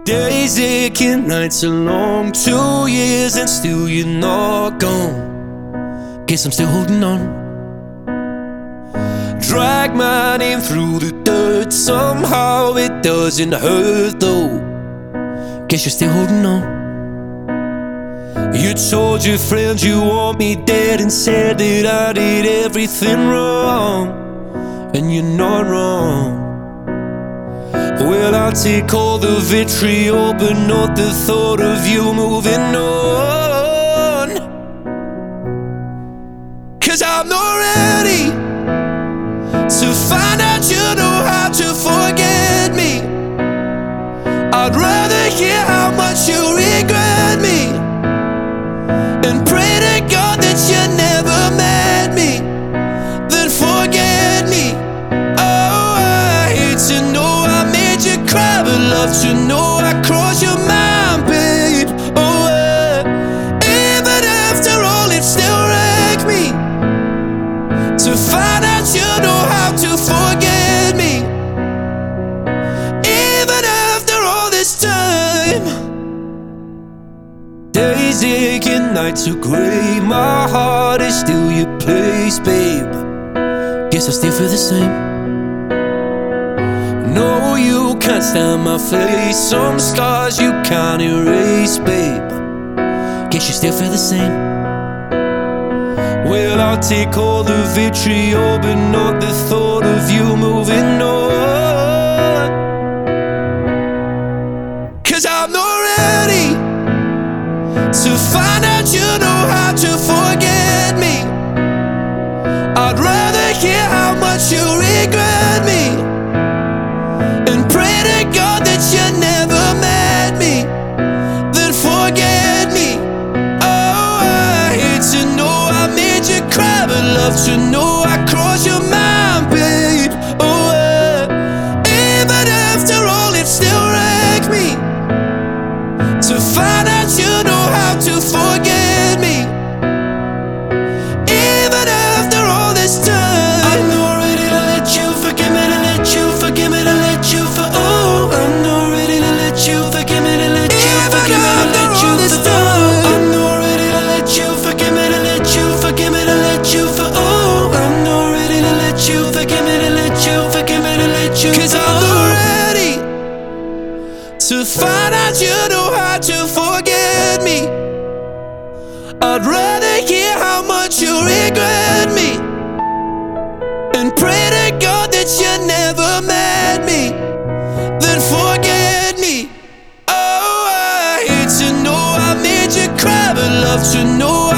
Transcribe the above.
Days aching, nights are long, 2 years and still you're not gone. Guess I'm still holding on. Drag my name through the dirt, somehow it doesn't hurt though. Guess you're still holding on. You told your friends you want me dead and said that I did everything wrong, and you're not wrong. Well, I'll take all the vitriol, but not the thought of you moving on. 'Cause I'm not ready to find out you know how to forget me. I'd rather hear how much you regret me and pray to God that you never met me, then forget me. Oh, I hate to know I made you cry, but love to know I crossed your mind, babe. Oh, even after all, it still wrecked me to find out you know how to forget me. Even after all this time, days aching, nights are gray, my heart is still your place, babe. Guess I still feel the same. No, you can't stand my face, some scars you can't erase, babe. Guess you still feel the same. Well, I'll take all the vitriol, but not the thought of you moving on. 'Cause I'm not ready to find out you know how to forget me. I'd rather hear how much you regret me and pray to God that you never met me, then forget me. Oh, I hate to know I made you cry, but love to know I crossed your mind, babe. Oh, even after all, it still wrecked me to find out you know how to forget me. Even after all this time, I'm not ready to let you forgive me, to let you forgive me, to let you for. Oh, I'm not ready to let you forgive me, to let you forgive me, to let you for. I'm not ready to let you forgive me, to let you forgive me, to let you for. Oh, I'm not ready to let you forgive me, to let you forgive me, to let you. 'Cause I'm not ready to find out you know how to forget me. I'd rather hear how much you regret me and pray to God that you never met me, then forget me. Oh, I hate to know I made you cry, but love to know